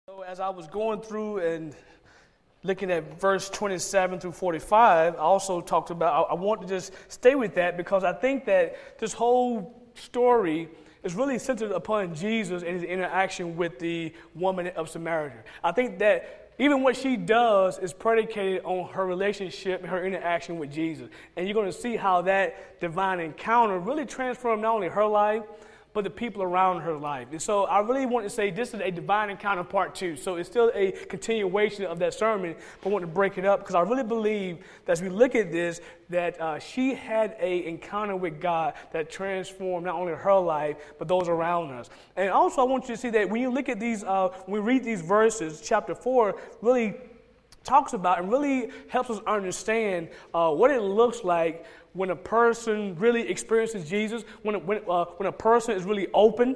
So as I was going through and looking at verse 27 through 45, I also talked about, I want to just stay with that because I think that this whole story is really centered upon Jesus and his interaction with the woman of Samaria. I think that even what she does is predicated on her relationship and her interaction with Jesus. And you're going to see how that divine encounter really transformed not only her life, but the people around her life. And so I really want to say this is a divine encounter part 2. So it's still a continuation of that sermon, but I want to break it up because I really believe that as we look at this, that she had an encounter with God that transformed not only her life, but those around us. And also I want you to see that when you look at these, when we read these verses, chapter 4 really talks about and really helps us understand what it looks like when a person really experiences Jesus, when a person is really open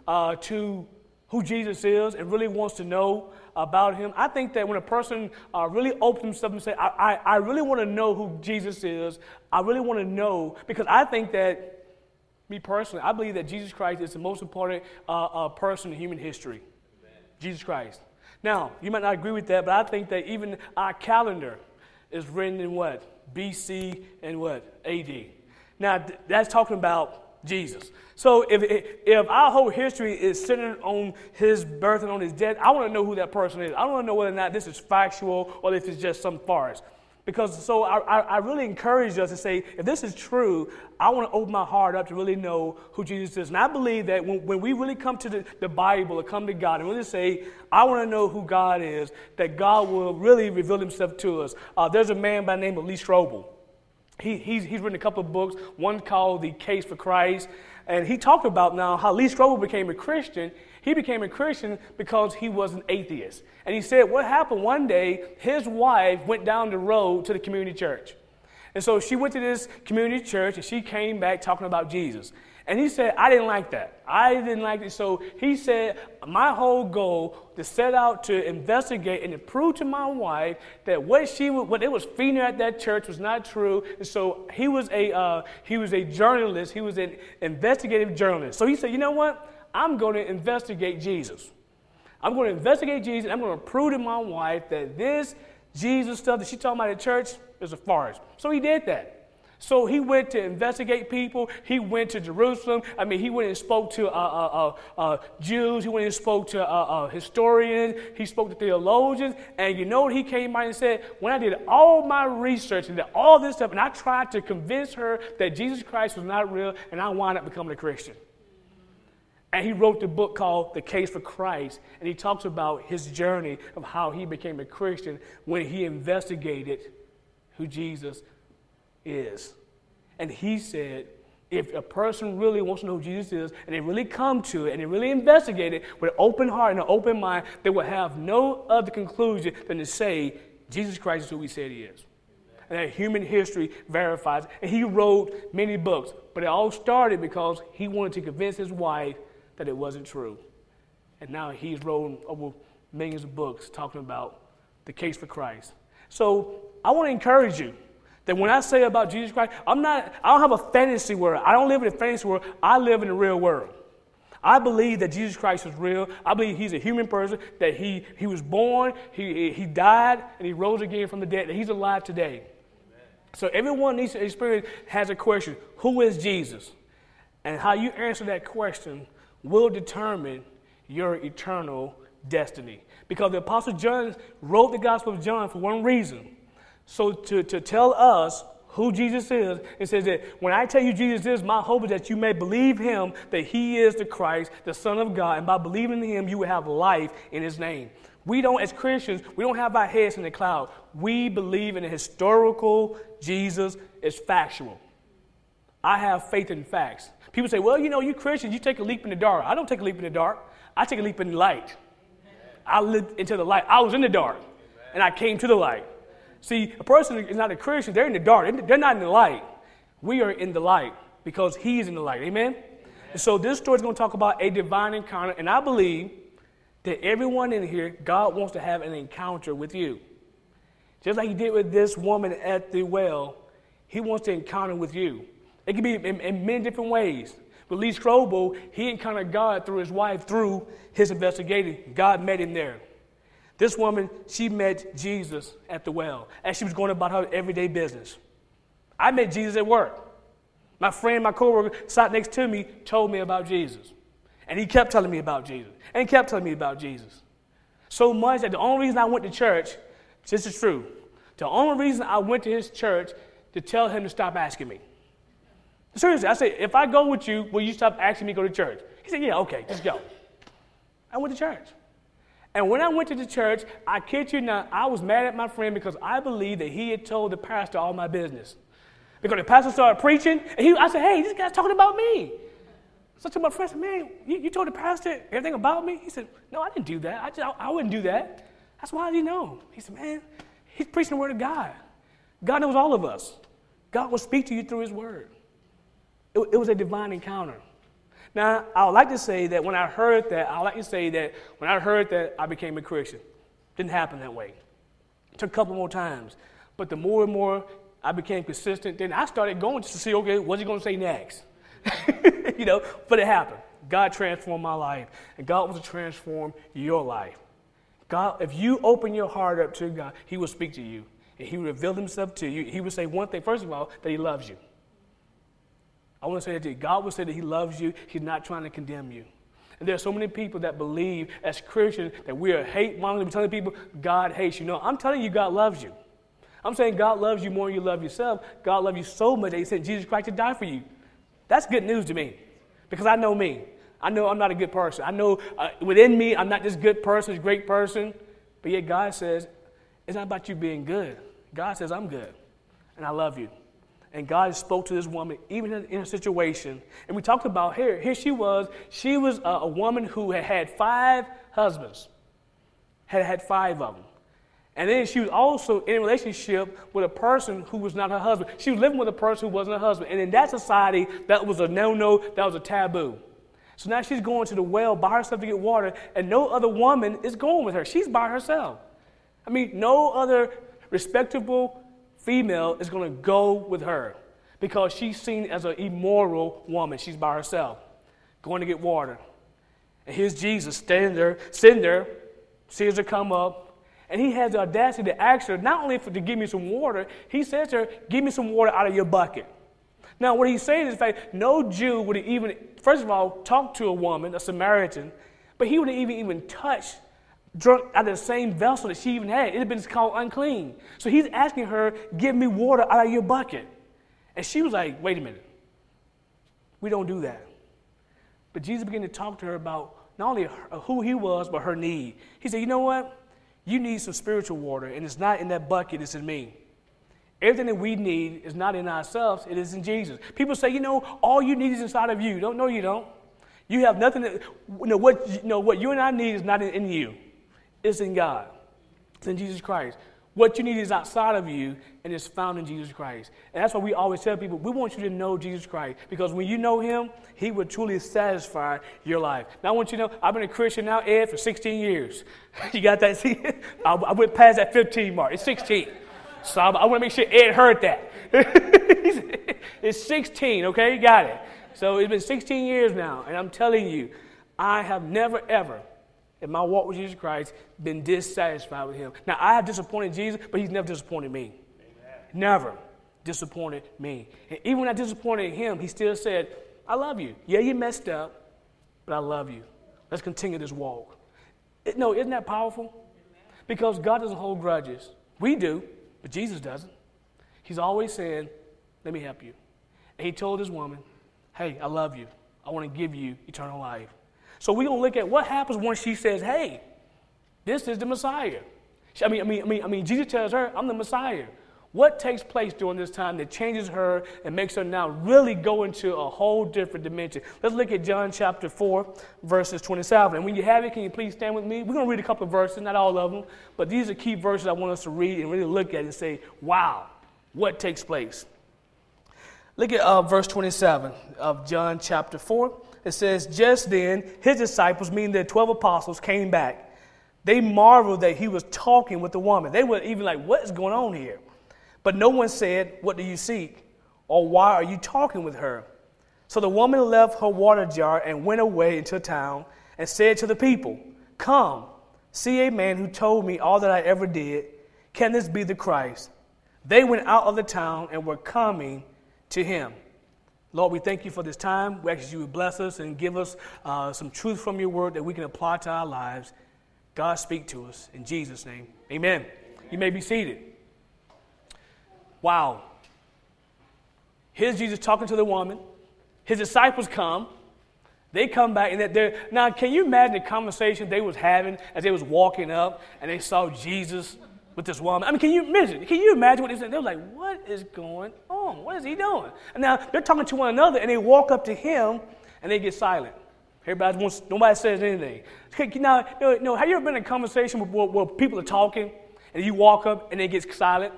to who Jesus is and really wants to know about him. I think that when a person really opens himself and say, I really want to know who Jesus is, I really want to know, because I think that, me personally, I believe that Jesus Christ is the most important person in human history. Amen. Jesus Christ. Now, you might not agree with that, but I think that even our calendar is written in what? BC and what? AD. Now, that's talking about Jesus. So if our whole history is centered on his birth and on his death, I want to know who that person is. I want to know whether or not this is factual or if it's just some farce. Because so I really encourage us to say, if this is true, I want to open my heart up to really know who Jesus is. And I believe that when we really come to the Bible or come to God and really say, I want to know who God is, that God will really reveal himself to us. There's a man by the name of Lee Strobel. He's written a couple of books, one called The Case for Christ. And he talked about now how Lee Strobel became a Christian. He became a Christian because he was an atheist. And he said what happened one day, his wife went down the road to the community church. And so she went to this community church and she came back talking about Jesus. And he said, I didn't like that. I didn't like it. So he said, my whole goal to set out to investigate and to prove to my wife that what they was feeding her at that church was not true. And so he was a journalist. He was an investigative journalist. So he said, you know what? I'm going to investigate Jesus. I'm going to investigate Jesus. And I'm going to prove to my wife that this Jesus stuff that she's talking about at church is a farce. So he did that. So he went to investigate people. He went to Jerusalem. I mean, he went and spoke to Jews. He went and spoke to historians. He spoke to theologians. And you know what he came by and said? When I did all my research and did all this stuff, and I tried to convince her that Jesus Christ was not real, and I wound up becoming a Christian. And he wrote the book called The Case for Christ. And he talks about his journey of how he became a Christian when he investigated who Jesus is. And he said, if a person really wants to know who Jesus is, and they really come to it, and they really investigate it with an open heart and an open mind, they will have no other conclusion than to say, Jesus Christ is who he said he is. And that human history verifies it. And he wrote many books, but it all started because he wanted to convince his wife that it wasn't true. And now he's wrote over millions of books talking about the case for Christ. So I want to encourage you that when I say about Jesus Christ, I don't have a fantasy world. I don't live in a fantasy world. I live in the real world. I believe that Jesus Christ is real. I believe he's a human person, that he was born, he died, and he rose again from the dead, that he's alive today. Amen. So everyone needs to experience has a question, who is Jesus? And how you answer that question will determine your eternal destiny. Because the Apostle John wrote the Gospel of John for one reason. So to tell us who Jesus is, it says that when I tell you Jesus is, my hope is that you may believe him, that he is the Christ, the Son of God, and by believing in him, you will have life in his name. We don't, as Christians, we don't have our heads in the cloud. We believe in a historical Jesus is factual. I have faith in facts. People say, well, you know, you Christians, you take a leap in the dark. I don't take a leap in the dark. I take a leap in the light. Amen. I lived into the light. I was in the dark, Amen. And I came to the light. See, a person is not a Christian. They're in the dark. They're not in the light. We are in the light because he's in the light. Amen? Amen. And so this story is going to talk about a divine encounter. And I believe that everyone in here, God wants to have an encounter with you. Just like he did with this woman at the well, he wants to encounter with you. It can be in many different ways. With Lee Strobel, he encountered God through his wife, through his investigating. God met him there. This woman, she met Jesus at the well as she was going about her everyday business. I met Jesus at work. My friend, my coworker, sat next to me, told me about Jesus. And he kept telling me about Jesus. And he kept telling me about Jesus. So much that the only reason I went to church, this is true, the only reason I went to his church to tell him to stop asking me. Seriously, I said, if I go with you, will you stop asking me to go to church? He said, yeah, okay, just go. I went to church. And when I went to the church, I kid you not, I was mad at my friend because I believed that he had told the pastor all my business. Because the pastor started preaching, and I said, hey, this guy's talking about me. So I told my friend, I said, man, you told the pastor everything about me? He said, no, I didn't do that. I wouldn't do that. That's why he know. He said, man, he's preaching the word of God. God knows all of us. God will speak to you through his word. It was a divine encounter. Now, I would like to say that when I heard that, I became a Christian. Didn't happen that way. It took a couple more times. But the more and more I became consistent, then I started going just to see, okay, what's he going to say next? But it happened. God transformed my life, and God wants to transform your life. God, if you open your heart up to God, he will speak to you, and he will reveal himself to you. He will say one thing, first of all, that he loves you. I want to say that to you. God will say that he loves you. He's not trying to condemn you. And there are so many people that believe as Christians that we are hate mongers. We're telling people God hates you. No, I'm telling you God loves you. I'm saying God loves you more than you love yourself. God loves you so much that he sent Jesus Christ to die for you. That's good news to me because I know me. I know I'm not a good person. I know within me I'm not this good person, this great person. But yet God says it's not about you being good. God says I'm good and I love you. And God spoke to this woman, even in a situation. And we talked about here she was a woman who had 5 husbands, had 5 of them. And then she was also in a relationship with a person who was not her husband. She was living with a person who wasn't her husband. And in that society, that was a no-no, that was a taboo. So now she's going to the well by herself to get water, and no other woman is going with her. She's by herself. I mean, no other respectable female is going to go with her because she's seen as an immoral woman. She's by herself, going to get water. And here's Jesus standing there, sitting there, sees her come up, and he has the audacity to ask her not only to give me some water, he says to her, give me some water out of your bucket. Now, what he's saying is, in fact, no Jew would have even, first of all, talked to a woman, a Samaritan, but he wouldn't even touch drunk out of the same vessel that she even had. It had been called unclean. So he's asking her, give me water out of your bucket. And she was like, wait a minute. We don't do that. But Jesus began to talk to her about not only who he was, but her need. He said, you know what? You need some spiritual water, and it's not in that bucket, it's in me. Everything that we need is not in ourselves, it is in Jesus. People say, all you need is inside of you. No, you don't. You have nothing. What you and I need is not in you. It's in God. It's in Jesus Christ. What you need is outside of you, and it's found in Jesus Christ. And that's why we always tell people, we want you to know Jesus Christ. Because when you know him, he will truly satisfy your life. Now, I want you to know, I've been a Christian now, Ed, for 16 years. You got that? See, I went past that 15 mark. It's 16. So I want to make sure Ed heard that. It's 16, okay? You got it. So it's been 16 years now, and I'm telling you, I have never, ever, in my walk with Jesus Christ, been dissatisfied with him. Now, I have disappointed Jesus, but he's never disappointed me. Amen. Never disappointed me. And even when I disappointed him, he still said, I love you. Yeah, you messed up, but I love you. Let's continue this walk. Isn't that powerful? Because God doesn't hold grudges. We do, but Jesus doesn't. He's always saying, let me help you. And he told this woman, hey, I love you. I want to give you eternal life. So we're going to look at what happens when she says, hey, this is the Messiah. Jesus tells her, I'm the Messiah. What takes place during this time that changes her and makes her now really go into a whole different dimension? Let's look at John chapter 4, verses 27. And when you have it, can you please stand with me? We're going to read a couple of verses, not all of them, but these are key verses I want us to read and really look at and say, wow, what takes place? Look at verse 27 of John chapter 4. It says, just then his disciples, meaning the 12 apostles, came back. They marveled that he was talking with the woman. They were even like, what is going on here? But no one said, what do you seek? Or why are you talking with her? So the woman left her water jar and went away into town and said to the people, come, see a man who told me all that I ever did. Can this be the Christ? They went out of the town and were coming to him. Lord, we thank you for this time. We ask you would bless us and give us some truth from your word that we can apply to our lives. God, speak to us. In Jesus' name, amen. You may be seated. Wow. Here's Jesus talking to the woman. His disciples come. They come back, and now can you imagine the conversation they was having as they was walking up and they saw Jesus with this woman? I mean, can you imagine what they said? They were like, what is going on? What is he doing? And now they're talking to one another, and they walk up to him, and they get silent. Nobody says anything. Now, have you ever been in a conversation where people are talking, and you walk up, and they get silent?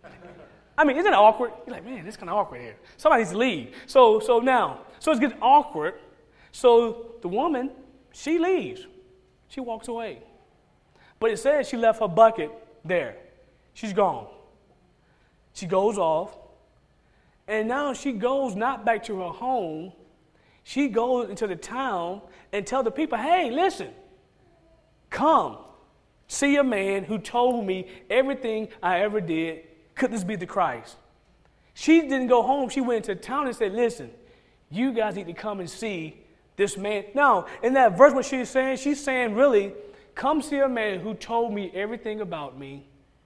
I mean, isn't it awkward? You're like, man, it's kind of awkward here. Somebody needs to leave. So it's getting awkward. So the woman, she leaves. She walks away. But it says she left her bucket there. She's gone. She goes off. And now she goes not back to her home. She goes into the town and tells the people, hey, listen, come see a man who told me everything I ever did. Could this be the Christ? She didn't go home. She went into town and said, listen, you guys need to come and see this man. Now, in that verse, what she's saying really, come see a man who told me everything about me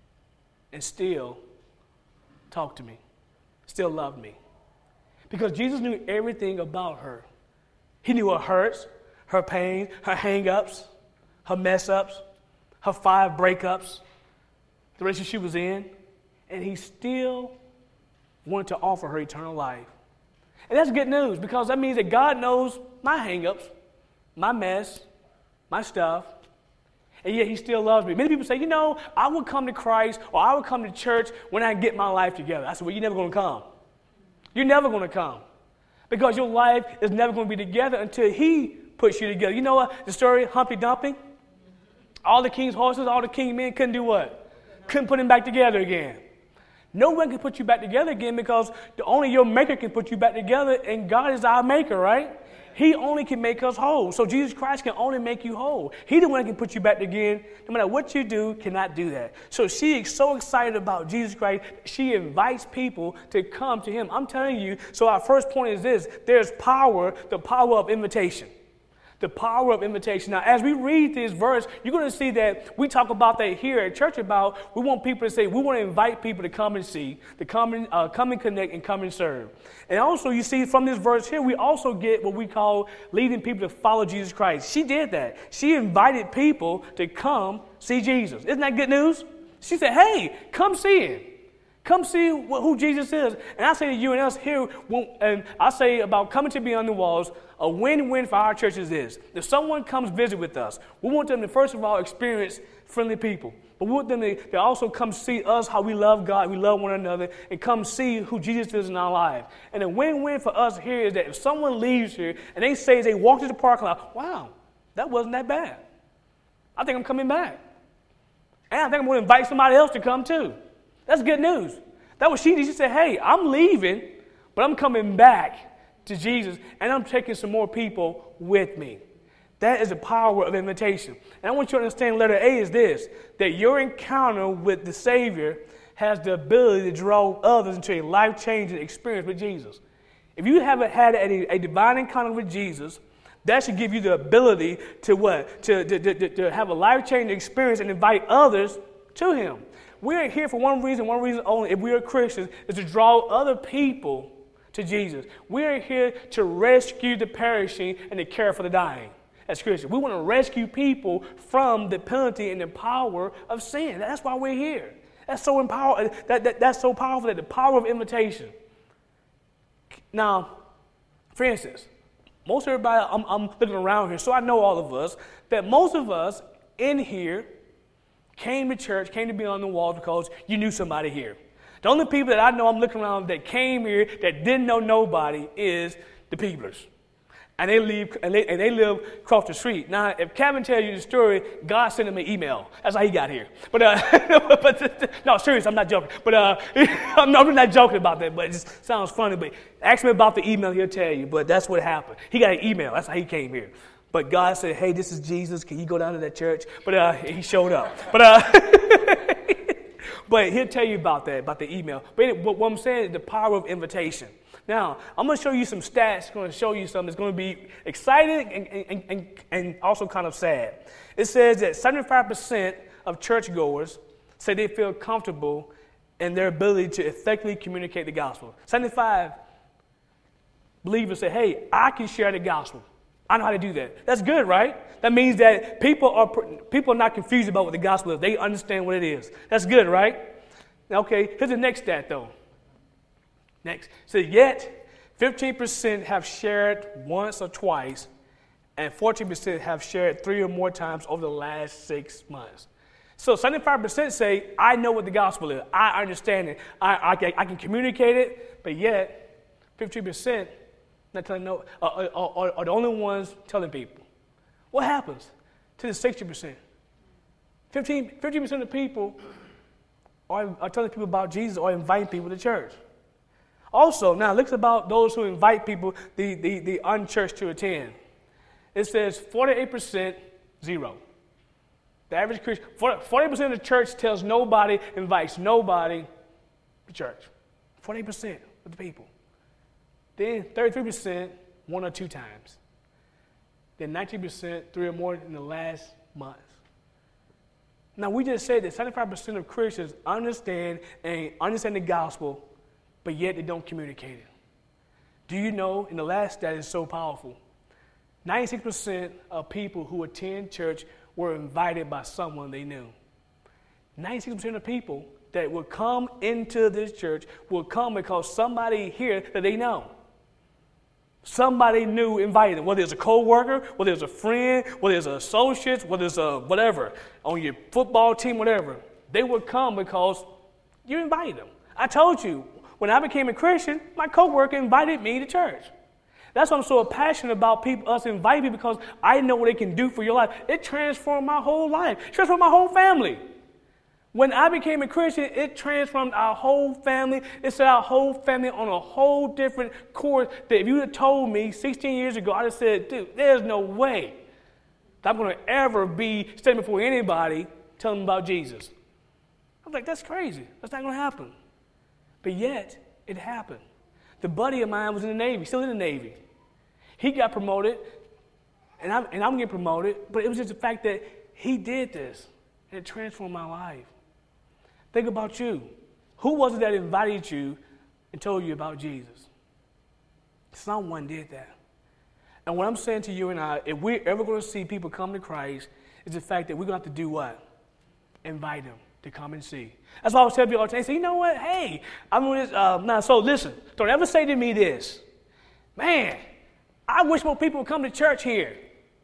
and still talk to me, still love me. Because Jesus knew everything about her. He knew her hurts, her pain, her hang-ups, her mess-ups, her 5 breakups, the relationship she was in, and he still wanted to offer her eternal life. And that's good news, because that means that God knows my hang-ups, my mess, my stuff, and yet he still loves me. Many people say, I would come to Christ or I would come to church when I get my life together. I said, well, you're never going to come. You're never going to come, because your life is never going to be together until he puts you together. You know what? The story, Humpty Dumpty? All the king's horses, all the king's men couldn't do what? Couldn't put him back together again. No one can put you back together again, because only your maker can put you back together, and God is our maker, right? He only can make us whole. So Jesus Christ can only make you whole. He the one that can put you back again. No matter what you do, cannot do that. So she is so excited about Jesus Christ, she invites people to come to him. I'm telling you, so our first point is this: there's power, the power of invitation. The power of invitation. Now, as we read this verse, you're going to see that we talk about that here at church about we want people to say, we want to invite people to come and see, to come and connect and come and serve. And also you see from this verse here, we also get what we call leading people to follow Jesus Christ. She did that. She invited people to come see Jesus. Isn't that good news? She said, hey, come see him. Come see who Jesus is. And I say to you and us here, and I say about coming to Beyond the Walls, a win-win for our church is this. If someone comes visit with us, we want them to first of all experience friendly people. But we want them to also come see us, how we love God, we love one another, and come see who Jesus is in our life. And a win-win for us here is that if someone leaves here and they say they walk to the parking lot, wow, that wasn't that bad. I think I'm coming back. And I think I'm going to invite somebody else to come too. That's good news. That was she said, hey, I'm leaving, but I'm coming back to Jesus, and I'm taking some more people with me. That is the power of invitation. And I want you to understand letter A is this, that your encounter with the Savior has the ability to draw others into a life-changing experience with Jesus. If you haven't had a divine encounter with Jesus, that should give you the ability to what? To have a life-changing experience and invite others to him. We're here for one reason only, if we are Christians, is to draw other people to Jesus. We are here to rescue the perishing and to care for the dying as Christians. We want to rescue people from the penalty and the power of sin. That's why we're here. That's so empowering. That's so powerful, that the power of invitation. Now, for instance, most everybody, I'm looking around here, so I know all of us, that most of us in here came to church, came to Beyond the Walls because you knew somebody here. The only people that I know I'm looking around that came here that didn't know nobody is the Peeblers. And they live across the street. Now, if Kevin tells you the story, God sent him an email. That's how he got here. But no, seriously, I'm not joking. But I'm not joking about that, but it just sounds funny. But ask me about the email, he'll tell you. But that's what happened. He got an email. That's how he came here. But God said, hey, this is Jesus. Can you go down to that church? But he showed up. But he'll tell you about that, about the email. But what I'm saying is the power of invitation. Now, I'm going to show you some stats. I'm going to show you something that's going to be exciting and also kind of sad. It says that 75% of churchgoers say they feel comfortable in their ability to effectively communicate the gospel. 75 believers say, hey, I can share the gospel. I know how to do that. That's good, right? That means that people are not confused about what the gospel is. They understand what it is. That's good, right? Okay, here's the next stat, though. Next. So yet, 15% have shared once or twice, and 14% have shared 3 or more times over the last 6 months. So 75% say, I know what the gospel is. I understand it. I can communicate it, but yet 15% not telling are the only ones telling people. What happens to the 60%? 50% of the people are telling people about Jesus or inviting people to church. Also, now look about those who invite people, the unchurched to attend. It says 48%, 0. The average Christian, 40% of the church tells nobody, invites nobody to church. 48% of the people. Then 33%, 1 or 2 times. Then 19%, 3 or more in the last month. Now, we just said that 75% of Christians understand the gospel, but yet they don't communicate it. Do you know, in the last stat is so powerful, 96% of people who attend church were invited by someone they knew. 96% of people that will come into this church will come because somebody here that they know. Somebody new invited them, whether it's a co-worker, whether it's a friend, whether it's an associate, whether it's a whatever, on your football team, whatever. They would come because you invited them. I told you, when I became a Christian, my co-worker invited me to church. That's why I'm so passionate about us inviting people, because I know what it can do for your life. It transformed my whole life. It transformed my whole family. When I became a Christian, it transformed our whole family. It set our whole family on a whole different course that if you had told me 16 years ago, I'd have said, dude, there's no way that I'm going to ever be standing before anybody telling them about Jesus. I was like, that's crazy. That's not going to happen. But yet, it happened. The buddy of mine was in the Navy, still in the Navy. He got promoted, and I'm getting promoted, but it was just the fact that he did this, and it transformed my life. Think about you. Who was it that invited you and told you about Jesus? Someone did that. And what I'm saying to you and I, if we're ever going to see people come to Christ, is the fact that we're going to have to do what? Invite them to come and see. That's why I was telling people all the time, say, you know what? Hey, I'm going to, so listen, don't ever say to me this, man, I wish more people would come to church here.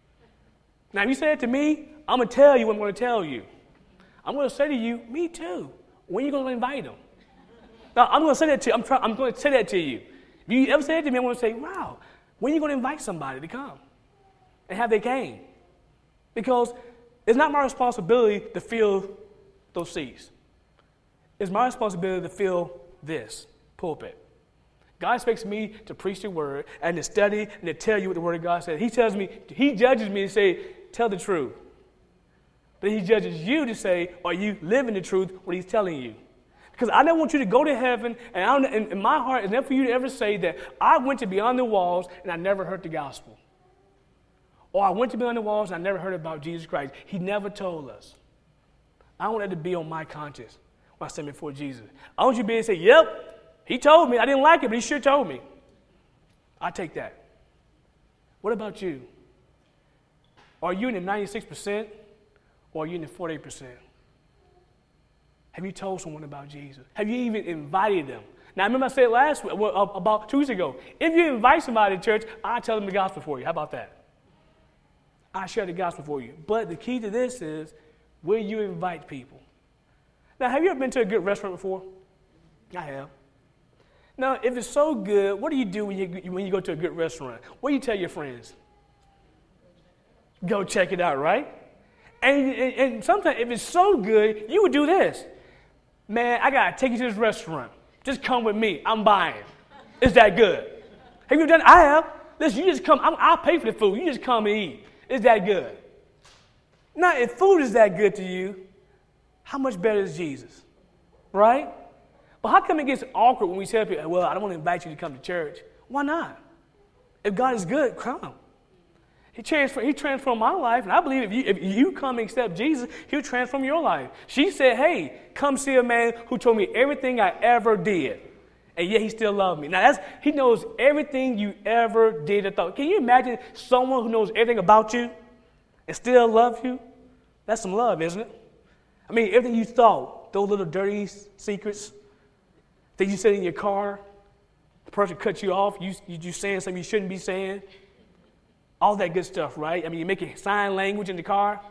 Now, if you say it to me, I'm going to tell you what I'm going to tell you. I'm going to say to you, me too. When are you going to invite them? Now, I'm going to say that to you. I'm going to say that to you. If you ever say that to me, I'm going to say, wow, when are you going to invite somebody to come? And have they came? Because it's not my responsibility to fill those seats. It's my responsibility to fill this pulpit. God expects me to preach the word and to study and to tell you what the word of God says. He judges me to say, tell the truth. But he judges you to say, are you living the truth, what he's telling you? Because I don't want you to go to heaven, and in my heart, it's never for you to ever say that I went to beyond the walls and I never heard the gospel. Or I went to beyond the walls and I never heard about Jesus Christ. He never told us. I want that to be on my conscience when I stand before Jesus. I want you to be able to say, yep, he told me. I didn't like it, but he sure told me. I take that. What about you? Are you in the 96%? Or are you in the 48%? Have you told someone about Jesus? Have you even invited them? Now, I remember I said last week, about 2 weeks ago, if you invite somebody to church, I'll tell them the gospel for you. How about that? I'll share the gospel for you. But the key to this is, will you invite people? Now, have you ever been to a good restaurant before? I have. Now, if it's so good, what do you do when you go to a good restaurant? What do you tell your friends? Go check it out, right? And sometimes, if it's so good, you would do this. Man, I got to take you to this restaurant. Just come with me. I'm buying. It's that good. Have you done it? I have. Listen, you just come. I'll pay for the food. You just come and eat. It's that good. Now, if food is that good to you, how much better is Jesus? Right? But how come it gets awkward when we tell people, well, I don't want to invite you to come to church? Why not? If God is good, come. He transformed my life, and I believe if you come and accept Jesus, He'll transform your life. She said, hey, come see a man who told me everything I ever did, and yet He still loved me. Now, He knows everything you ever did or thought. Can you imagine someone who knows everything about you and still love you? That's some love, isn't it? I mean, everything you thought, those little dirty secrets that you said in your car, the person cut you off, you saying something you shouldn't be saying, all that good stuff, right? I mean, you're making sign language in the car.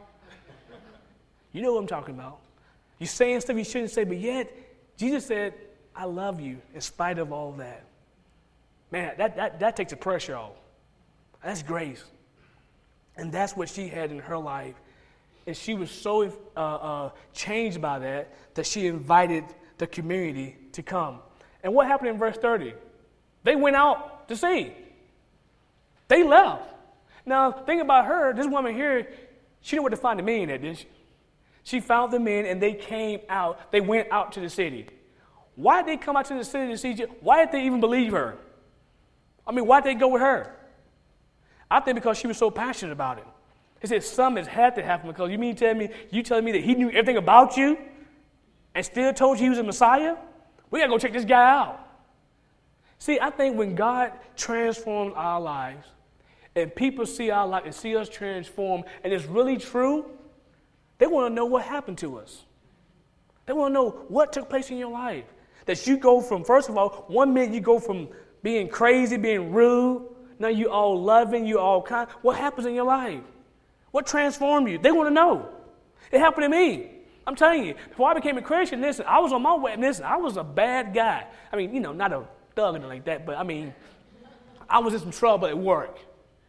You know what I'm talking about. You're saying stuff you shouldn't say, but yet Jesus said, I love you in spite of all that. Man, that takes the pressure off. That's grace. And that's what she had in her life. And she was so changed by that she invited the community to come. And what happened in verse 30? They went out to see. They left. Now, think about her. This woman here, she knew where to find the men at, didn't she? She found the men, and they came out. They went out to the city. Why did they come out to the city to see Jesus? Why did they even believe her? I mean, why did they go with her? I think because she was so passionate about it. He said, something had to happen because you telling me that He knew everything about you and still told you He was a Messiah? We got to go check this guy out. See, I think when God transforms our lives and people see our life and see us transform and it's really true, they want to know what happened to us. They want to know what took place in your life. That you go from, first of all, 1 minute you go from being crazy, being rude, now you all loving, you all kind. What happens in your life? What transformed you? They want to know. It happened to me. I'm telling you, before I became a Christian, listen, I was on my way. Listen, I was a bad guy. I mean, not a thug or anything like that, but I mean, I was in some trouble at work.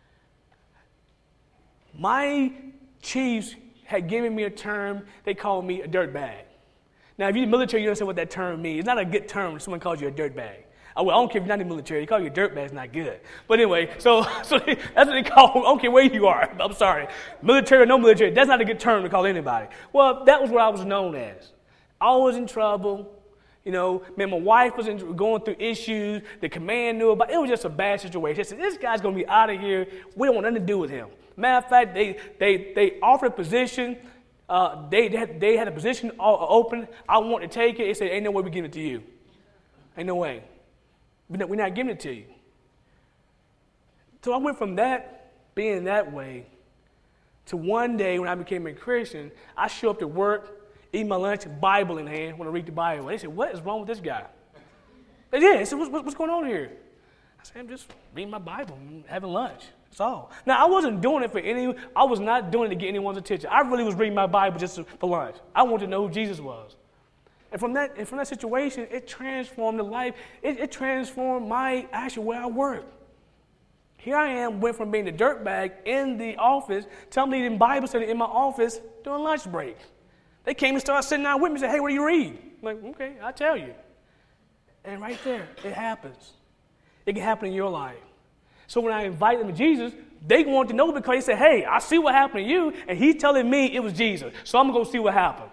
My chiefs had given me a term, they called me a dirtbag. Now, if you're in the military, you understand what that term means. It's not a good term when someone calls you a dirtbag. I don't care if you're not in the military. They call you a dirtbag, it's not good. But anyway, so that's what they call, I don't care where you are. I'm sorry. Military or no military, that's not a good term to call anybody. Well, that was what I was known as. I was in trouble. My wife was going through issues. The command knew about it. It was just a bad situation. They said, this guy's going to be out of here. We don't want nothing to do with him. Matter of fact, they offered a position. They had a position open. I want to take it. They said, ain't no way we give it to you. Ain't no way. We're not giving it to you. So I went from that, being that way, to one day when I became a Christian, I show up to work, eat my lunch, Bible in hand, want to read the Bible. They said, what is wrong with this guy? They did. They said, what's going on here? I said, I'm just reading my Bible and having lunch. That's all. Now, I wasn't doing it I was not doing it to get anyone's attention. I really was reading my Bible just for lunch. I wanted to know who Jesus was. And from that situation, it transformed the life. It transformed my actual where I work. Here I am, went from being the dirtbag in the office to I'm leading Bible study in my office during lunch break. They came and started sitting down with me and said, hey, what do you read? I'm like, okay, I'll tell you. And right there, it happens. It can happen in your life. So when I invite them to Jesus, they want to know because they say, hey, I see what happened to you, and He's telling me it was Jesus. So I'm going to go see what happened.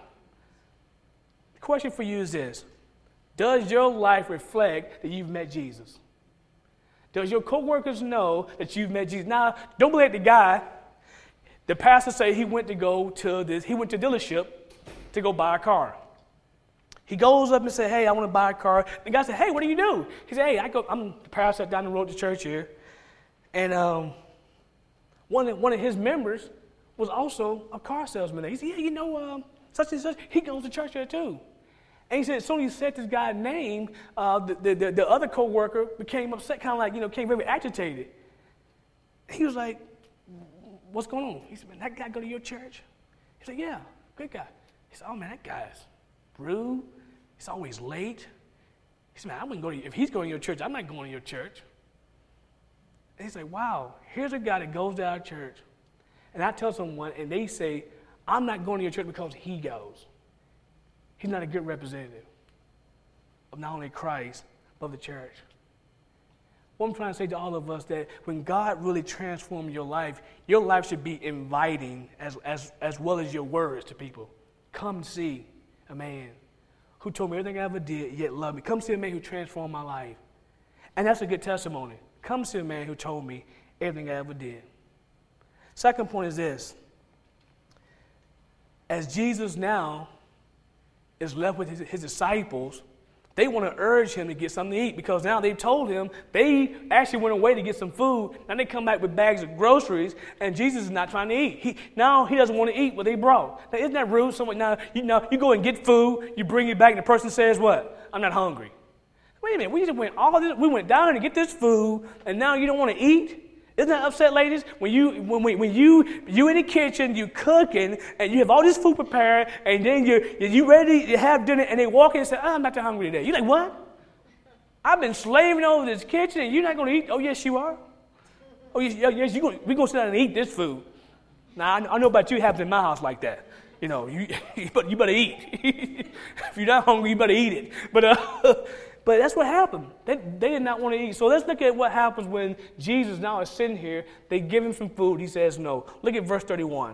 The question for you is this. Does your life reflect that you've met Jesus? Does your coworkers know that you've met Jesus? Now, don't believe the guy. The pastor say he went to dealership to go buy a car. He goes up and says, hey, I want to buy a car. The guy said, hey, what do you do? He said, hey, I'm the pastor down the road to church here. And one of his members was also a car salesman. He said, yeah, such and such. He goes to church there too. And he said, as soon as he said this guy's name, the other co-worker became upset, kind of like, became very agitated. He was like, what's going on? He said, man, that guy go to your church? He said, yeah, good guy. He said, oh man, that guy's rude. He's always late. He said, man, I wouldn't go to you. If he's going to your church, I'm not going to your church. And he's like, wow, here's a guy that goes to our church. And I tell someone, and they say, I'm not going to your church because he goes. He's not a good representative of not only Christ, but the church. What I'm trying to say to all of us, that when God really transforms your life should be inviting as well as your words to people. Come see a man who told me everything I ever did, yet loved me. Come see a man who transformed my life. And that's a good testimony. Come see a man who told me everything I ever did. Second point is this. As Jesus now is left with his disciples, they want to urge him to get something to eat because now they've told him they actually went away to get some food. Now they come back with bags of groceries, and Jesus is not trying to eat. He doesn't want to eat what they brought. Now, isn't that rude? You go and get food, you bring it back, and the person says, what? I'm not hungry. Wait a minute, we went down to get this food, and now you don't want to eat? Isn't that upset, ladies? When you in the kitchen, you cooking, and you have all this food prepared, and then you ready to have dinner, and they walk in and say, I'm not that hungry today. You're like, what? I've been slaving over this kitchen, and you're not going to eat? Oh, yes, you are. Oh, yes, we're going to sit down and eat this food. Now, I know about you, it happens in my house like that. You know, you better eat. If you're not hungry, you better eat it. But that's what happened. They did not want to eat. So let's look at what happens when Jesus now is sitting here. They give him some food. He says no. Look at verse 31.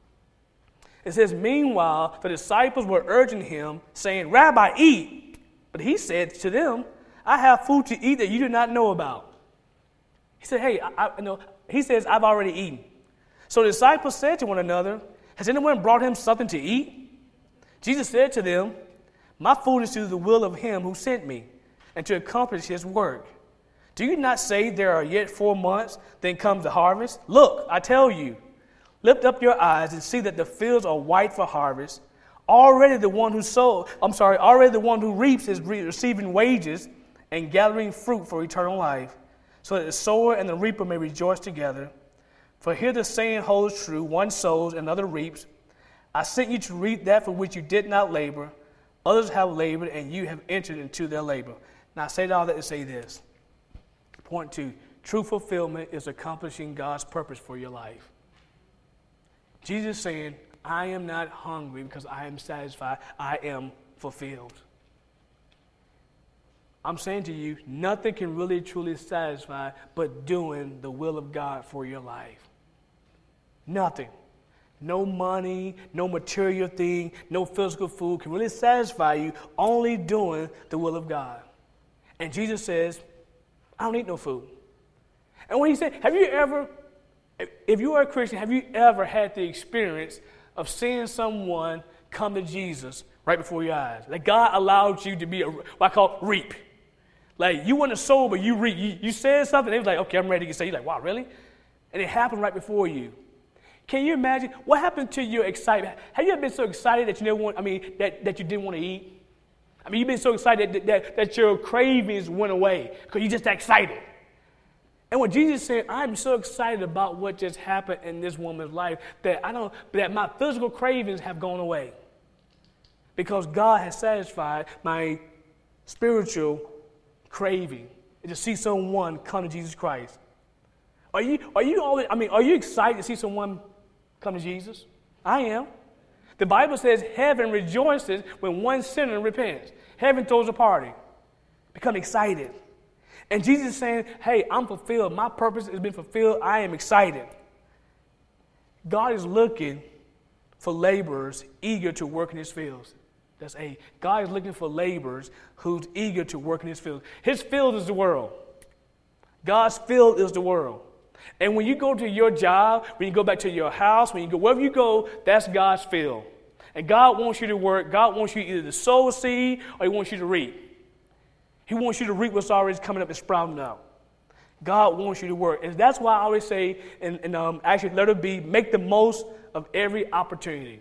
It says, meanwhile, the disciples were urging him, saying, Rabbi, eat. But he said to them, I have food to eat that you do not know about. He said, hey, he says, I've already eaten. So the disciples said to one another, has anyone brought him something to eat? Jesus said to them, my food is to do the will of him who sent me, and to accomplish his work. Do you not say there are yet 4 months, then comes the harvest? Look, I tell you, lift up your eyes and see that the fields are white for harvest. Already the one who reaps is receiving wages and gathering fruit for eternal life, so that the sower and the reaper may rejoice together. For here the saying holds true, one sows and another reaps. I sent you to reap that for which you did not labor. Others have labored, and you have entered into their labor. Now, I say all that to say this. Point 2, true fulfillment is accomplishing God's purpose for your life. Jesus saying, I am not hungry because I am satisfied. I am fulfilled. I'm saying to you, nothing can really truly satisfy but doing the will of God for your life. Nothing. No money, no material thing, no physical food can really satisfy you, only doing the will of God. And Jesus says, I don't eat no food. And when he said, if you are a Christian, have you ever had the experience of seeing someone come to Jesus right before your eyes? Like God allowed you to be what I call reap. Like you weren't sow, but you reap. You said something, they was like, okay, I'm ready to get saved. You're like, wow, really? And it happened right before you. Can you imagine what happened to your excitement? Have you ever been so excited that that you didn't want to eat? I mean, you've been so excited that your cravings went away because you're just that excited. And when Jesus said, I'm so excited about what just happened in this woman's life that my physical cravings have gone away because God has satisfied my spiritual craving to see someone come to Jesus Christ. Are you excited to see someone come to Jesus? I am. The Bible says heaven rejoices when one sinner repents. Heaven throws a party. Become excited. And Jesus is saying, hey, I'm fulfilled. My purpose has been fulfilled. I am excited. God is looking for laborers eager to work in his fields. That's A. God is looking for laborers who's eager to work in his field. His field is the world. God's field is the world. And when you go to your job, when you go back to your house, when you go wherever you go, that's God's field. And God wants you to work. God wants you either to sow a seed or he wants you to reap. He wants you to reap what's already coming up and sprouting out. God wants you to work. And that's why I always say, actually, letter B, make the most of every opportunity.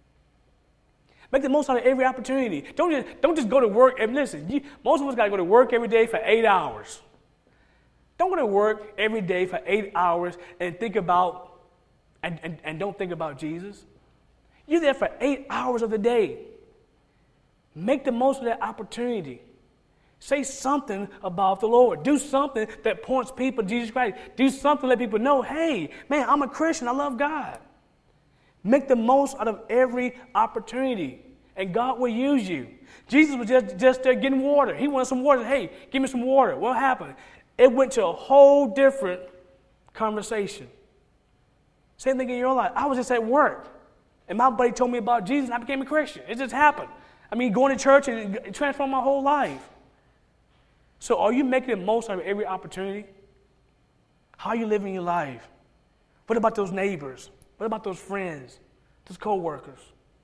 Make the most out of every opportunity. Don't just go to work. And listen, most of us got to go to work every day for 8 hours. Don't go to work every day for 8 hours and think about, and don't think about Jesus. You're there for 8 hours of the day. Make the most of that opportunity. Say something about the Lord. Do something that points people to Jesus Christ. Do something to let people know, hey, man, I'm a Christian. I love God. Make the most out of every opportunity, and God will use you. Jesus was just there getting water. He wanted some water. Hey, give me some water. What happened? it went to a whole different conversation. Same thing in your life. I was just at work, and my buddy told me about Jesus, and I became a Christian. It just happened. I mean, going to church, and it transformed my whole life. So are you making the most out of every opportunity? How are you living your life? What about those neighbors? What about those friends, those co-workers?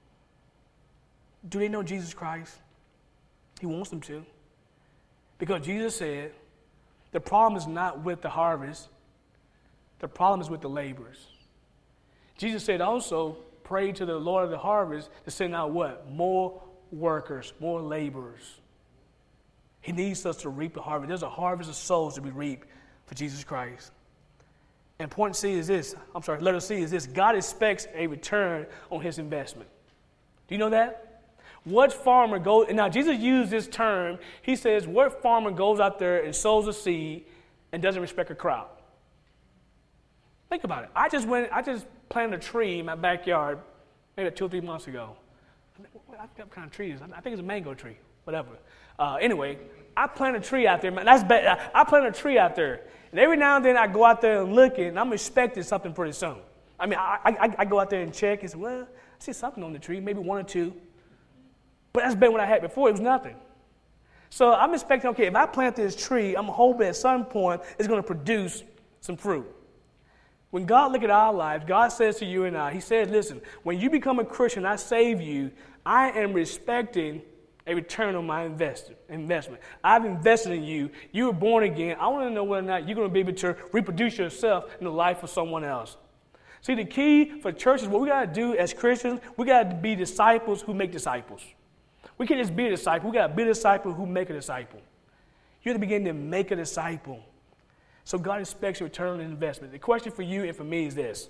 Do they know Jesus Christ? He wants them to. Because Jesus said, the problem is not with the harvest. The problem is with the laborers. Jesus said also, pray to the Lord of the harvest to send out what? More workers, more laborers. He needs us to reap the harvest. There's a harvest of souls to be reaped for Jesus Christ. And letter C is this. God expects a return on his investment. Do you know that? What farmer goes, and now Jesus used this term, he says, what farmer goes out there and sows a seed and doesn't respect a crop? Think about it. I just planted a tree in my backyard maybe 2 or 3 months ago. What kind of tree is it? I think it's a mango tree, whatever. Anyway, I planted a tree out there. Man, that's bad. I planted a tree out there. And every now and then I go out there and look, and I'm expecting something pretty soon. I mean, I go out there and check and say, well, I see something on the tree, maybe 1 or 2. But that's better than what I had before. It was nothing. So I'm expecting, okay, if I plant this tree, I'm hoping at some point it's going to produce some fruit. When God looks at our lives, God says to you and I, he says, listen, when you become a Christian, I save you, I am respecting a return on my investment. I've invested in you. You were born again. I want to know whether or not you're going to be able to reproduce yourself in the life of someone else. See, the key for churches, what we got to do as Christians, we got to be disciples who make disciples. We can't just be a disciple. We got to be a disciple who make a disciple. You have to begin to make a disciple. So God expects a return on investment. The question for you and for me is this.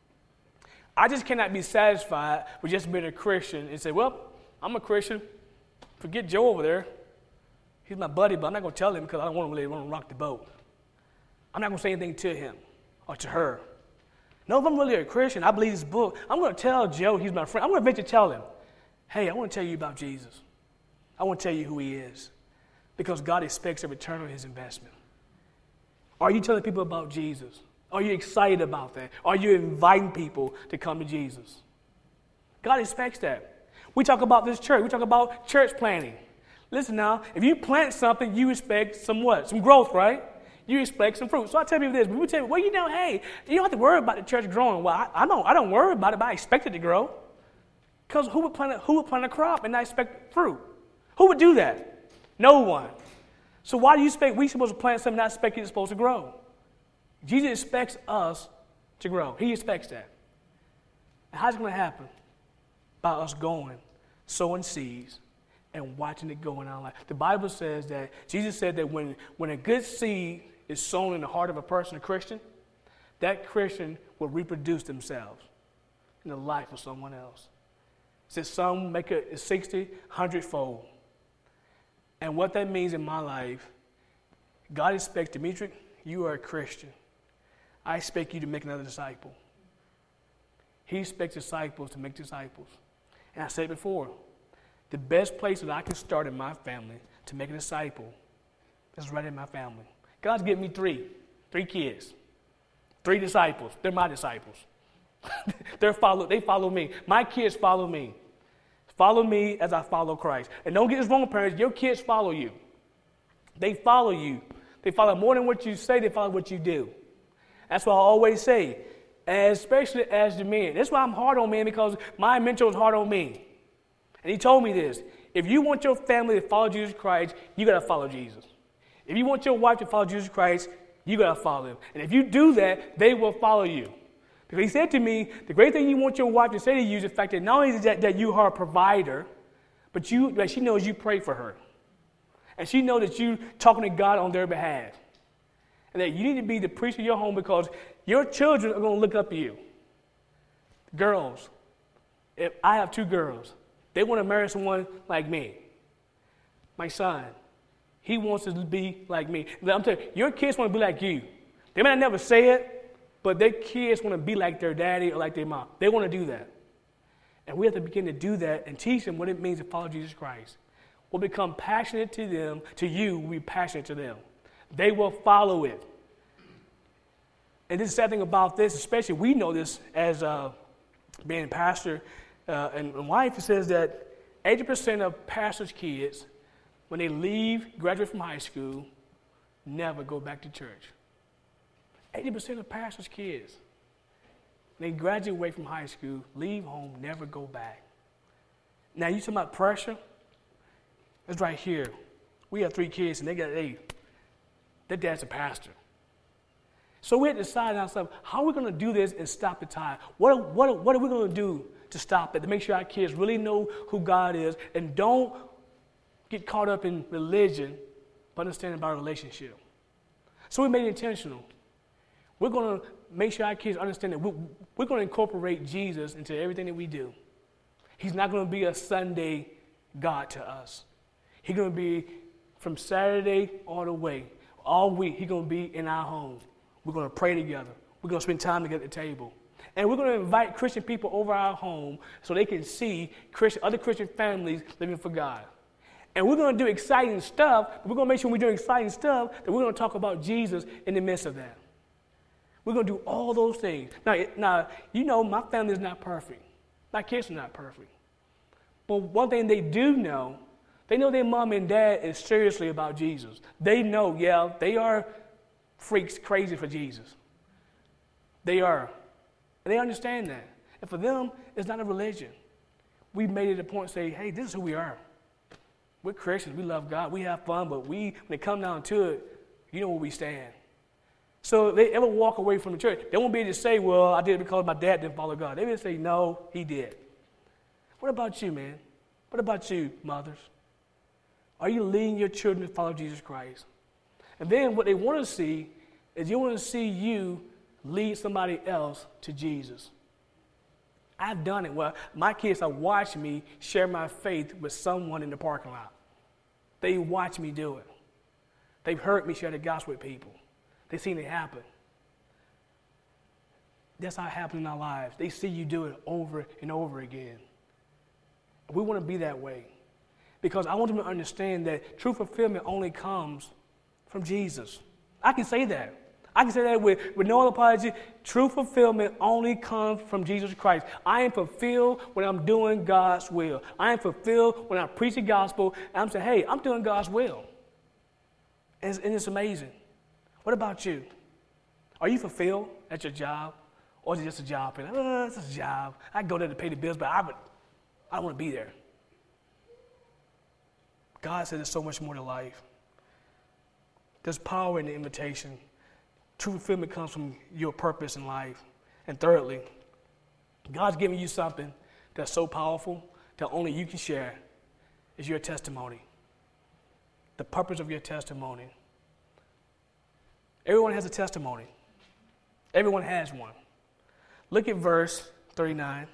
I just cannot be satisfied with just being a Christian and say, well, I'm a Christian. Forget Joe over there. He's my buddy, but I'm not going to tell him because I don't want to rock the boat. I'm not going to say anything to him or to her. No, if I'm really a Christian, I believe this book, I'm going to tell Joe he's my friend. I'm going to eventually tell him, hey, I want to tell you about Jesus. I want to tell you who he is because God expects a return on his investment. Are you telling people about Jesus? Are you excited about that? Are you inviting people to come to Jesus? God expects that. We talk about this church. We talk about church planting. Listen now, if you plant something, you expect some what? Some growth, right? You expect some fruit. So I tell people this. People tell me, well, you know, hey, you don't have to worry about the church growing. Well, I don't worry about it, but I expect it to grow. Because who would plant a crop and not expect fruit? Who would do that? No one. So why do you expect we're supposed to plant something and not expect it's supposed to grow? Jesus expects us to grow. He expects that. And how's it going to happen? By us going, sowing seeds, and watching it go in our life. The Bible says that, Jesus said that when a good seed is sown in the heart of a person, a Christian, that Christian will reproduce themselves in the life of someone else. It says some make it 60, 100-fold. And what that means in my life, God expects, Dimitri, you are a Christian. I expect you to make another disciple. He expects disciples to make disciples. And I said it before, the best place that I can start in my family to make a disciple is right in my family. God's given me three kids, 3 disciples. They're my disciples. They follow me. My kids follow me. Follow me as I follow Christ. And don't get this wrong, parents. Your kids follow you. They follow you. They follow more than what you say. They follow what you do. That's why I always say, especially as the men. That's why I'm hard on men, because my mentor was hard on me. And he told me this. If you want your family to follow Jesus Christ, you got to follow Jesus. If you want your wife to follow Jesus Christ, you got to follow him. And if you do that, they will follow you. Because he said to me, the great thing you want your wife to say to you is the fact that not only is that you are a provider, but she knows you pray for her. And she knows that you're talking to God on their behalf. And that you need to be the priest of your home because your children are going to look up to you. Girls, if I have 2 girls, they want to marry someone like me. My son, he wants to be like me. I'm telling you, your kids want to be like you. They may not never say it, but their kids want to be like their daddy or like their mom. They want to do that. And we have to begin to do that and teach them what it means to follow Jesus Christ. We'll become passionate to them, to you, we'll be passionate to them. They will follow it. And this is the sad thing about this, especially we know this as being a pastor and wife. It says that 80% of pastors' kids, when they graduate from high school, never go back to church. 80% of pastors' kids, they graduate from high school, leave home, never go back. Now, you talking about pressure? It's right here. We have 3 kids, and their dad's a pastor. So we had to decide ourselves, how are we going to do this and stop the tide? What are we going to do to stop it, to make sure our kids really know who God is and don't get caught up in religion, but understanding about a relationship? So we made it intentional. We're going to make sure our kids understand that we're going to incorporate Jesus into everything that we do. He's not going to be a Sunday God to us. He's going to be from Saturday all the way. All week, he's going to be in our home. We're going to pray together. We're going to spend time together at the table. And we're going to invite Christian people over our home so they can see other Christian families living for God. And we're going to do exciting stuff, but we're going to make sure when we're doing exciting stuff that we're going to talk about Jesus in the midst of that. We're going to do all those things. Now, you know, my family is not perfect. My kids are not perfect. But one thing they do know, they know their mom and dad is seriously about Jesus. They know, yeah, they are freaks crazy for Jesus. They are. And they understand that. And for them, it's not a religion. We made it a point to say, hey, this is who we are. We're Christians. We love God. We have fun. But when it comes down to it, you know where we stand. So if they ever walk away from the church, they won't be able to say, well, I did it because my dad didn't follow God. They will say, no, he did. What about you, man? What about you, mothers? Are you leading your children to follow Jesus Christ? And then what they want to see is you want to see you lead somebody else to Jesus. I've done it. Well, my kids have watched me share my faith with someone in the parking lot. They watch me do it. They've heard me share the gospel with people. They've seen it happen. That's how it happens in our lives. They see you do it over and over again. We want to be that way because I want them to understand that true fulfillment only comes from Jesus. I can say that. I can say that with no other apology. True fulfillment only comes from Jesus Christ. I am fulfilled when I'm doing God's will. I am fulfilled when I preach the gospel and I'm saying, hey, I'm doing God's will. And it's amazing. What about you? Are you fulfilled at your job? Or is it just a job? It's just a job. I go there to pay the bills, but I don't want to be there. God said there's so much more to life. There's power in the invitation. True fulfillment comes from your purpose in life. And thirdly, God's giving you something that's so powerful that only you can share is your testimony. The purpose of your testimony. Everyone has a testimony. Everyone has one. Look at verse 39.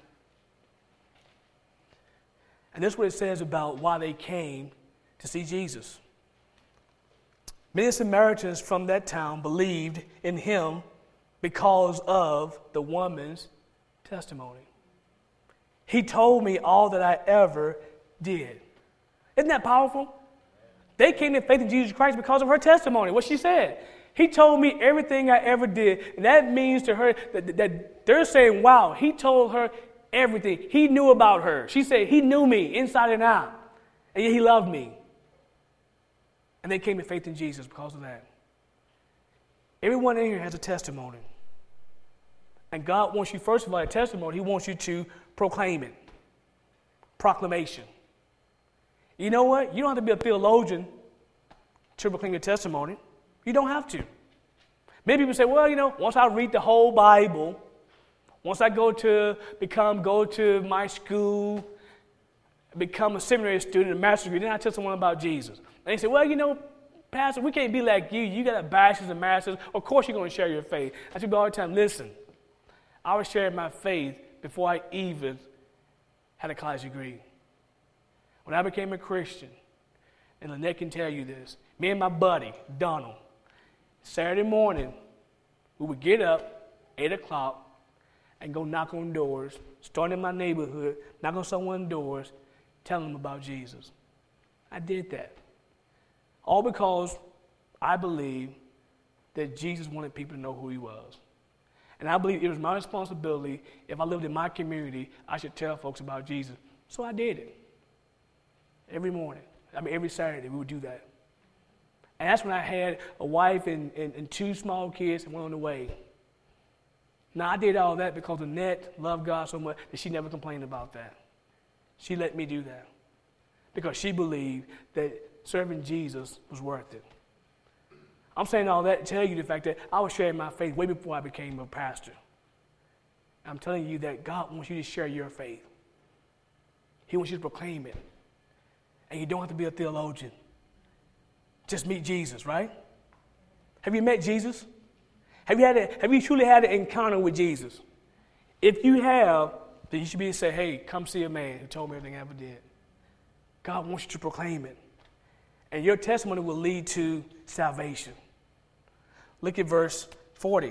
And this is what it says about why they came to see Jesus. Many Samaritans from that town believed in him because of the woman's testimony. He told me all that I ever did. Isn't that powerful? They came to faith in Jesus Christ because of her testimony, what she said. He told me everything I ever did. And that means to her that they're saying, wow, he told her everything. He knew about her. She said, he knew me inside and out. And yet he loved me. And they came to faith in Jesus because of that. Everyone in here has a testimony. And God wants you, first of all, a testimony. He wants you to proclaim it. Proclamation. You know what? You don't have to be a theologian to proclaim your testimony. You don't have to. Many people say, well, you know, once I read the whole Bible, once I go to my school, become a seminary student, a master's degree, then I tell someone about Jesus. And they say, well, you know, Pastor, we can't be like you. You got a bachelor's and master's. Of course you're going to share your faith. I tell people all the time, listen, I was sharing my faith before I even had a college degree. When I became a Christian, and Lynette can tell you this, me and my buddy, Donald, Saturday morning, we would get up, 8 o'clock, and go knock on doors, start in my neighborhood, knock on someone's doors, tell them about Jesus. I did that. All because I believe that Jesus wanted people to know who he was. And I believe it was my responsibility, if I lived in my community, I should tell folks about Jesus. So I did it. Every morning. Every Saturday we would do that. And that's when I had a wife and 2 small kids and went on the way. Now, I did all that because Annette loved God so much that she never complained about that. She let me do that because she believed that serving Jesus was worth it. I'm saying all that to tell you the fact that I was sharing my faith way before I became a pastor. I'm telling you that God wants you to share your faith. He wants you to proclaim it. And you don't have to be a theologian. Just meet Jesus, right? Have you met Jesus? Have you truly had an encounter with Jesus? If you have, then you should be able to say, hey, come see a man who told me everything I ever did. God wants you to proclaim it. And your testimony will lead to salvation. Look at verse 40.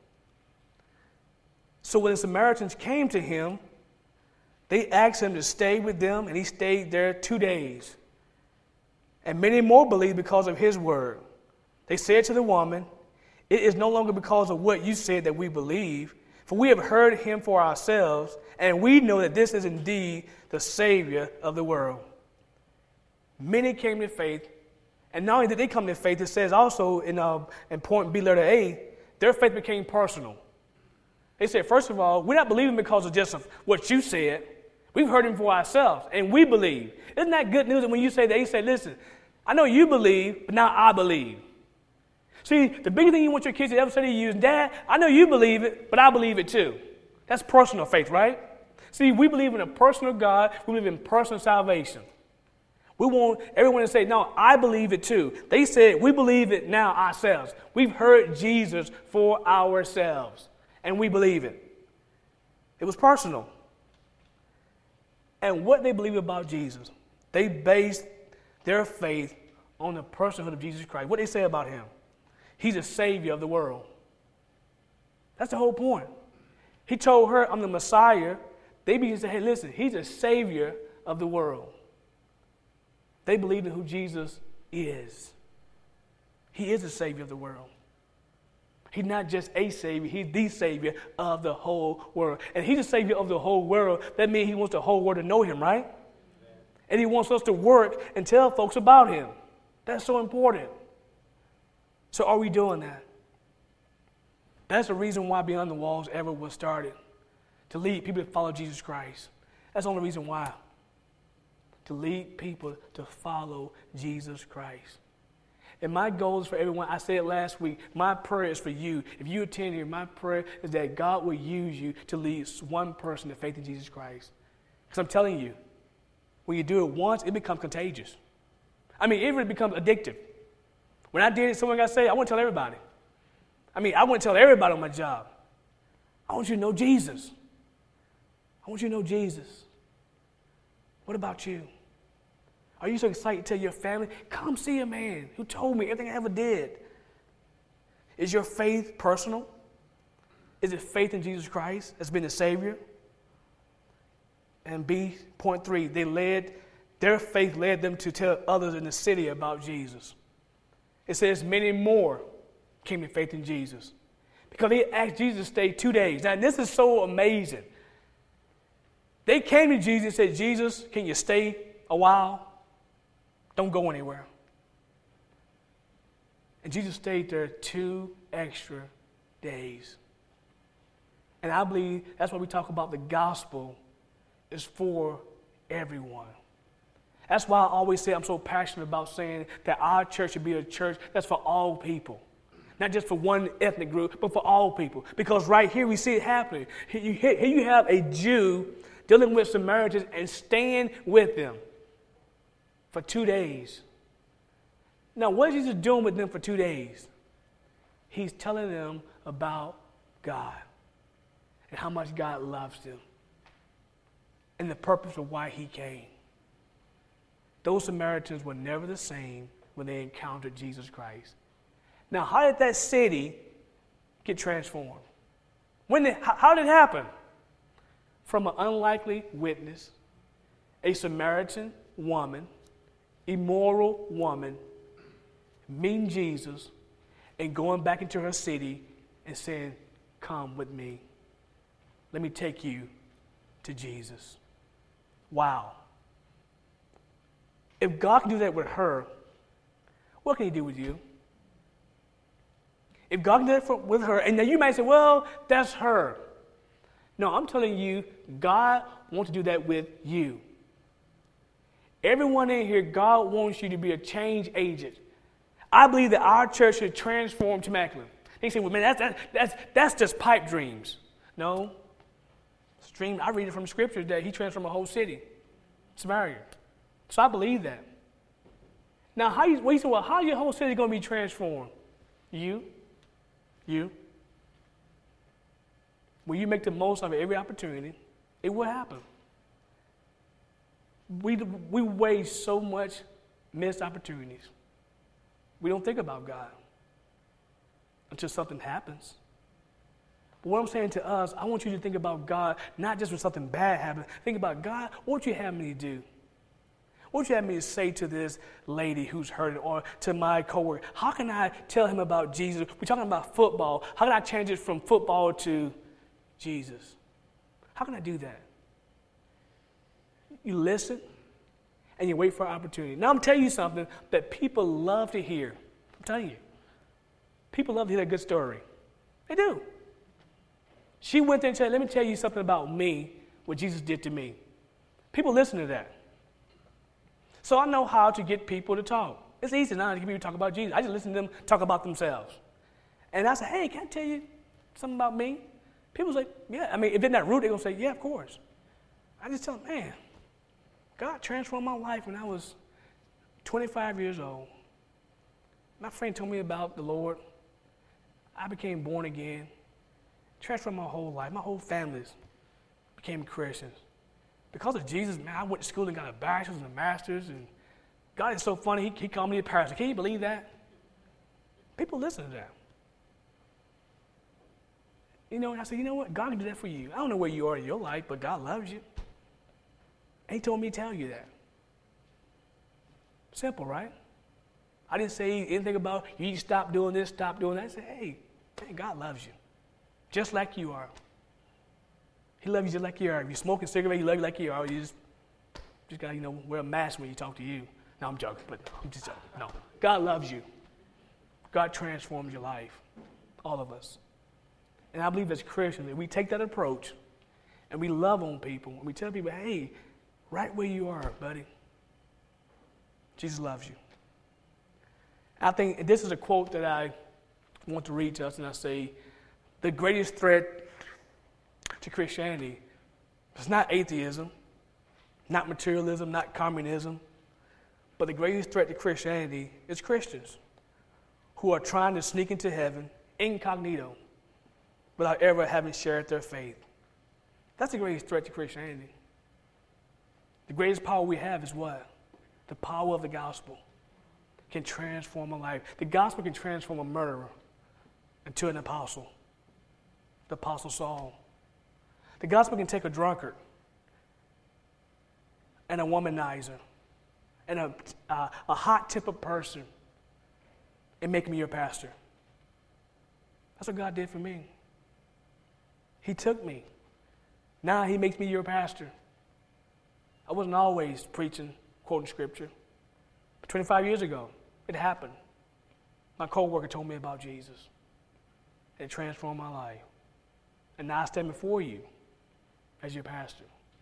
So when the Samaritans came to him, they asked him to stay with them, and he stayed there 2 days. And many more believed because of his word. They said to the woman, it is no longer because of what you said that we believe, for we have heard him for ourselves, and we know that this is indeed the Savior of the world. Many came to faith, and not only did they come to faith, it says also in point B, letter A, their faith became personal. They said, first of all, we're not believing because of just what you said. We've heard him for ourselves, and we believe. Isn't that good news? And when you say that, he said, listen, I know you believe, but now I believe. See, the biggest thing you want your kids to ever say to you is, Dad, I know you believe it, but I believe it too. That's personal faith, right? See, we believe in a personal God. We believe in personal salvation. We want everyone to say, no, I believe it too. They said, we believe it now ourselves. We've heard Jesus for ourselves, and we believe it. It was personal. And what they believe about Jesus, they based their faith on the personhood of Jesus Christ. What they say about him? He's a Savior of the world. That's the whole point. He told her, I'm the Messiah. They began to say, hey, listen, he's a Savior of the world. They believed in who Jesus is. He is the Savior of the world. He's not just a Savior. He's the Savior of the whole world. And he's the Savior of the whole world. That means he wants the whole world to know him, right? Amen. And he wants us to work and tell folks about him. That's so important. So are we doing that? That's the reason why Beyond the Walls ever was started. To lead people to follow Jesus Christ. That's the only reason why. To lead people to follow Jesus Christ. And my goal is for everyone. I said last week, my prayer is for you. If you attend here, my prayer is that God will use you to lead one person to faith in Jesus Christ. Because I'm telling you, when you do it once, it becomes contagious. It really becomes addictive. When I did it, someone got saved, I want to tell everybody. I want to tell everybody on my job. I want you to know Jesus. I want you to know Jesus. What about you? Are you so excited to tell your family, come see a man who told me everything I ever did? Is your faith personal? Is it faith in Jesus Christ as being the Savior? And B, point 3, their faith led them to tell others in the city about Jesus. It says many more came to faith in Jesus because they asked Jesus to stay 2 days. Now, this is so amazing. They came to Jesus and said, Jesus, can you stay a while? Don't go anywhere. And Jesus stayed there 2 extra days. And I believe that's why we talk about the gospel is for everyone. That's why I always say I'm so passionate about saying that our church should be a church that's for all people. Not just for one ethnic group, but for all people. Because right here we see it happening. Here you have a Jew dealing with Samaritans and staying with them for 2 days. Now, what is Jesus doing with them for 2 days? He's telling them about God and how much God loves them and the purpose of why he came. Those Samaritans were never the same when they encountered Jesus Christ. Now, how did that city get transformed? How did it happen? From an unlikely witness, a Samaritan woman, immoral woman, meeting Jesus and going back into her city and saying, come with me. Let me take you to Jesus. Wow. If God can do that with her, what can he do with you? If God can do that with her, and then you might say, well, that's her. No, I'm telling you, God wants to do that with you. Everyone in here, God wants you to be a change agent. I believe that our church should transform Temecula. They say, well, man, that's just pipe dreams. No. Dream, I read it from Scripture that he transformed a whole city, Samaria. So I believe that. Now, how you say, well, how is your whole city going to be transformed? You. When you make the most of every opportunity, it will happen. We waste so much missed opportunities. We don't think about God until something happens. But what I'm saying to us, I want you to think about God, not just when something bad happens. Think about God, what would you have me to do? What would you have me to say to this lady who's hurting, or to my coworker? How can I tell him about Jesus? We're talking about football. How can I change it from football to Jesus? How can I do that? You listen and you wait for an opportunity. Now I'm telling you something that people love to hear. I'm telling you. People love to hear a good story. They do. She went there and said, let me tell you something about me, what Jesus did to me. People listen to that. So I know how to get people to talk. It's easy now to get people to talk about Jesus. I just listen to them talk about themselves. And I say, hey, can I tell you something about me? People say, yeah. I mean, if they're not rude, they're going to say, yeah, of course. I just tell them, man, God transformed my life when I was 25 years old. My friend told me about the Lord. I became born again. Transformed my whole life. My whole family became Christians. Because of Jesus, man, I went to school and got a bachelor's and a master's. And God is so funny, he called me a pastor. Can you believe that? People listen to that. You know, and I said, you know what? God can do that for you. I don't know where you are in your life, but God loves you. And he told me to tell you that. Simple, right? I didn't say anything about, you need to stop doing this, stop doing that. I said, hey, man, God loves you. Just like you are. He loves you just like you are. If you're smoking a cigarette, he loves you like you are. You just got to, wear a mask when you talk to you. No, I'm joking, but I'm just joking. No. God loves you. God transforms your life. All of us. And I believe as Christians, if we take that approach and we love on people, and we tell people, hey, right where you are, buddy, Jesus loves you. I think this is a quote that I want to read to us, and I say, the greatest threat to Christianity is not atheism, not materialism, not communism, but the greatest threat to Christianity is Christians who are trying to sneak into heaven incognito without ever having shared their faith. That's the greatest threat to Christianity. The greatest power we have is what? The power of the gospel can transform a life. The gospel can transform a murderer into an apostle. The Apostle Saul. The gospel can take a drunkard and a womanizer and a hot-tempered person and make me your pastor. That's what God did for me. He took me. Now he makes me your pastor. I wasn't always preaching, quoting scripture. But 25 years ago, it happened. My coworker told me about Jesus. It transformed my life. And now I stand before you as your pastor.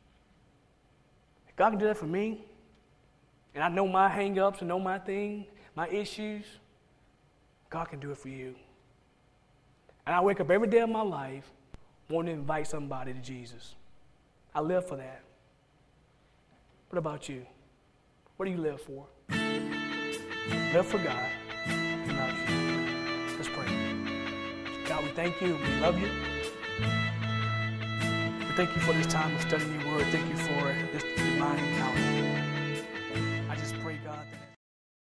If God can do that for me, and I know my hang-ups and know my thing, my issues, God can do it for you. And I wake up every day of my life wanting to invite somebody to Jesus. I live for that. What about you? What do you live for? Live for God. He loves you. Let's pray. God, we thank you. We love you. We thank you for this time of studying your word. Thank you for this divine encounter.